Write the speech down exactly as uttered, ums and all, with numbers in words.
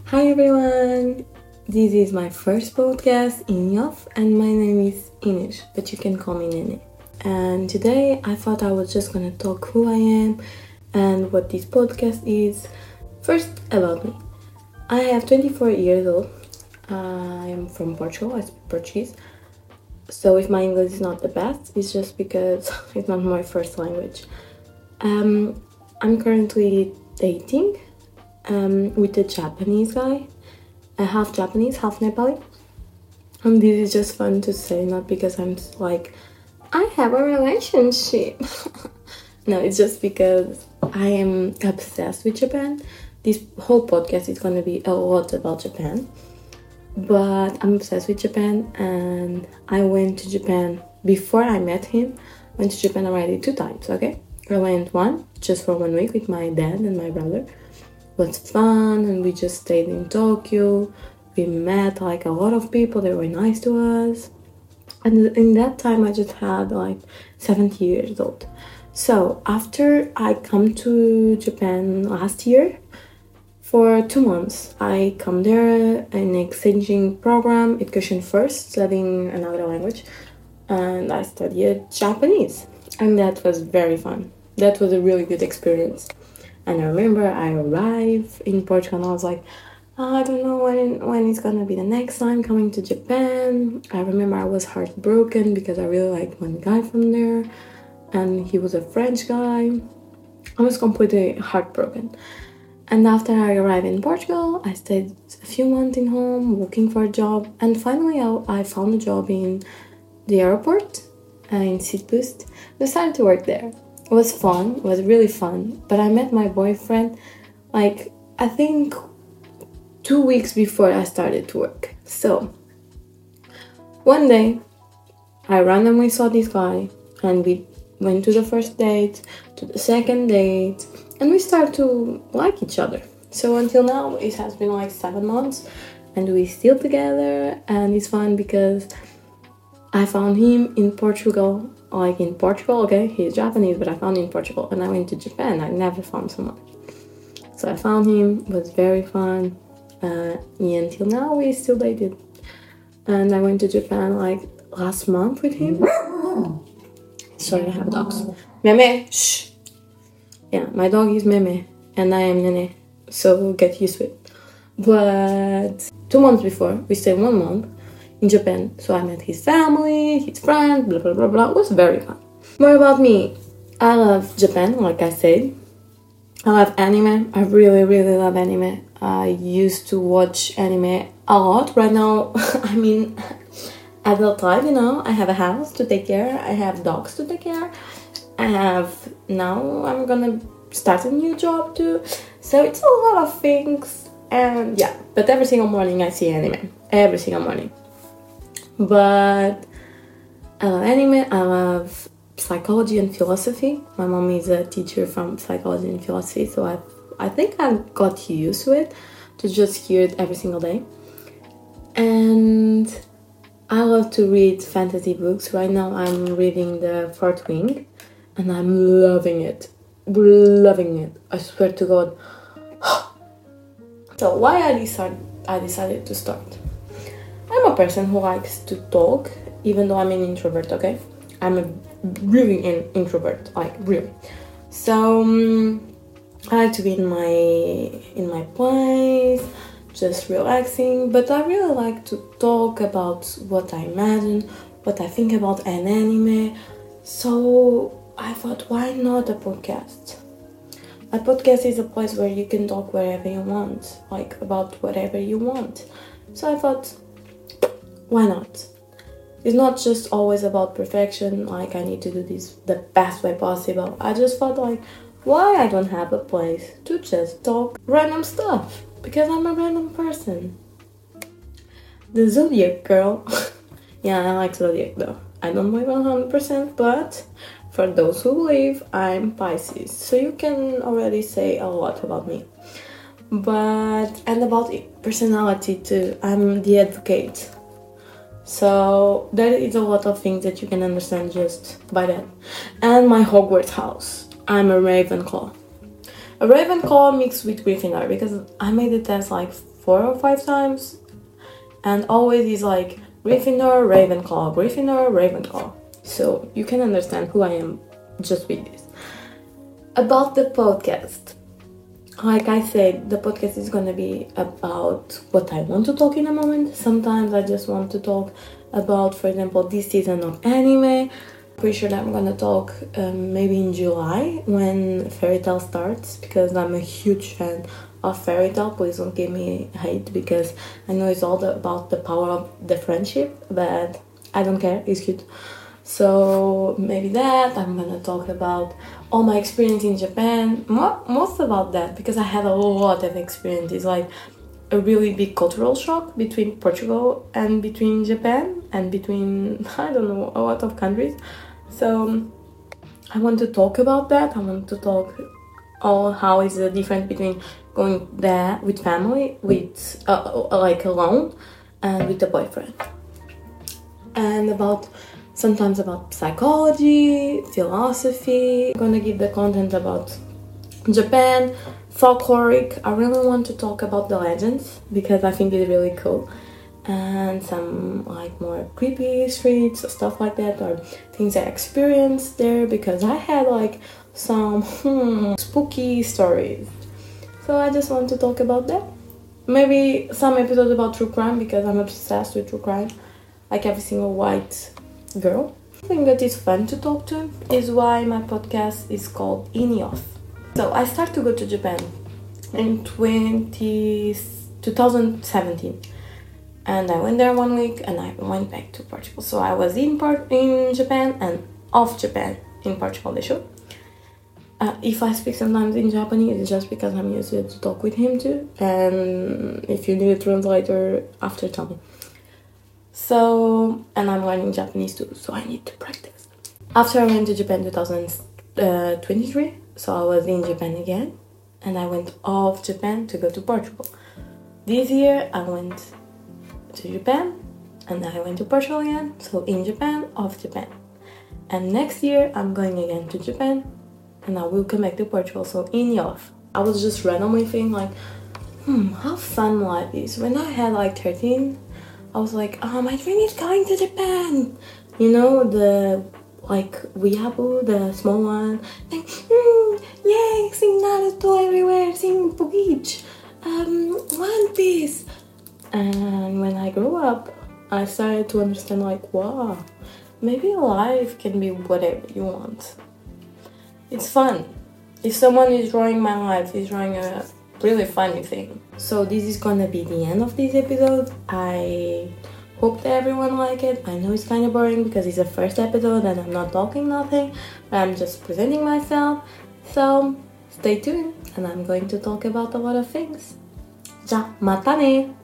Hi everyone! This is my first podcast in Yof and my name is Ines, but you can call me Nene. And today I thought I was just gonna talk who I am and what this podcast is. First, about me. I have twenty-four years old. I am from Portugal, I speak Portuguese. So if my English is not the best, it's just because it's not my first language. Um, I'm currently dating um, with a Japanese guy, uh, half Japanese, half Nepali. And this is just fun to say, not because I'm like, I have a relationship. No, it's just because I am obsessed with Japan. This whole podcast is going to be a lot about Japan. But I'm obsessed with Japan, and I went to Japan before I met him. I went to Japan already two times, okay? I went one, just for one week with my dad and my brother. It was fun, and we just stayed in Tokyo. We met like a lot of people, they were nice to us. And in that time, I just had like seventy years old. So after I come to Japan last year, for two months, I come there in an exchanging program, education first, studying another language, and I studied Japanese, and that was very fun. That was a really good experience. And I remember I arrived in Portugal and I was like, oh, I don't know when when it's gonna be the next time coming to Japan. I remember I was heartbroken because I really liked one guy from there, and he was a French guy. I was completely heartbroken. And after I arrived in Portugal, I stayed a few months in home, looking for a job. And finally, I, I found a job in the airport, uh, in Seatboost. I started to work there. It was fun. It was really fun. But I met my boyfriend, like, I think two weeks before I started to work. So, one day, I randomly saw this guy. And we went to the first date, to the second date. And we start to like each other. So until now, it has been like seven months. And we're still together. And it's fun because I found him in Portugal. Like in Portugal, okay? He's Japanese, but I found him in Portugal. And I went to Japan. I never found someone. So I found him. It was very fun. Uh, yeah, until now, we still dated. And I went to Japan like last month with him. Sorry, I have dogs. Meme, shh. Yeah, my dog is Meme and I am Nene, so get used to it. But two months before, we stayed one month in Japan, so I met his family, his friends, blah blah blah blah. It was very fun. More about me. I love Japan, like I said. I love anime. I really, really love anime. I used to watch anime a lot. Right now, I mean, adult life, you know. I have a house to take care. I have dogs to take care. I have, now I'm gonna start a new job too, so it's a lot of things, and yeah, but every single morning I see anime, every single morning. But I love anime, I love psychology and philosophy. My mom is a teacher from psychology and philosophy, so I I think I got used to it, to just hear it every single day. And I love to read fantasy books. Right now I'm reading The Fourth Wing. And I'm loving it. Loving it. I swear to God. So why I decided I decided to start. I'm a person who likes to talk, even though I'm an introvert, okay? I'm a really an introvert, like really. So um, I like to be in my in my place, just relaxing, but I really like to talk about what I imagine, what I think about an anime. So I thought, why not a podcast? A podcast is a place where you can talk wherever you want, like about whatever you want. So I thought, why not? It's not just always about perfection, like I need to do this the best way possible. I just thought like, why I don't have a place to just talk random stuff? Because I'm a random person. The Zodiac girl. Yeah, I like Zodiac though. I don't believe one hundred percent, but for those who believe, I'm Pisces, so you can already say a lot about me. But, and about personality too, I'm the advocate. So there is a lot of things that you can understand just by that. And my Hogwarts house, I'm a Ravenclaw. A Ravenclaw mixed with Gryffindor, because I made the test like four or five times, and always he's like Gryffindor, Ravenclaw, Gryffindor, Ravenclaw. So you can understand who I am just with this. About the podcast, like I said, the podcast is gonna be about what I want to talk in a moment. Sometimes I just want to talk about, for example, this season of anime. Pretty sure that I'm gonna talk um, maybe in July when Fairy Tail starts, because I'm a huge fan of Fairy Tail. Please don't give me hate, because I know it's all the, about the power of the friendship, but I don't care, it's cute. So maybe that. I'm gonna talk about all my experience in Japan, Mo- most about that, because I had a lot of experience. It's like a really big cultural shock between Portugal and between Japan and between, I don't know, a lot of countries. So I want to talk about that. I want to talk all how is the difference between going there with family, with uh, like alone, and with a boyfriend, and about sometimes about psychology, philosophy. I'm gonna give the content about Japan, folkloric. I really want to talk about the legends because I think it's really cool, and some like more creepy streets, stuff like that, or things I experienced there, because I had like some hmm, spooky stories. So I just want to talk about that. Maybe some episodes about true crime, because I'm obsessed with true crime, like every single white girl. I think that is fun to talk to is why my podcast is called INIOF. So I started to go to Japan in twenty, twenty seventeen, and I went there one week and I went back to Portugal. So I was in part in Japan and off Japan in Portugal. They show. Uh, if I speak sometimes in Japanese, it's just because I'm used to talk with him too. And if you need a translator, after tell me. So, and I'm learning Japanese too, so I need to practice. After I went to Japan in twenty twenty-three, so I was in Japan again, and I went off Japan to go to Portugal. This year I went to Japan, and I went to Portugal again, so in Japan, off Japan. And next year I'm going again to Japan, and I will come back to Portugal, so in off. I was just randomly thinking like, hmm, how fun life is. When I had like thirteen, I was like, oh, my dream is going to Japan. You know, the, like, Weeaboo, the small one. Like, mm, yay, sing Naruto everywhere, sing Bleach, um, One Piece. And when I grew up, I started to understand, like, wow, maybe life can be whatever you want. It's fun. If someone is drawing my life, is drawing a really funny thing. So this is gonna be the end of this episode. I hope that everyone like it. I know it's kind of boring because it's the first episode and I'm not talking nothing, but I'm just presenting myself. So stay tuned, and I'm going to talk about a lot of things. Ja, mata ne!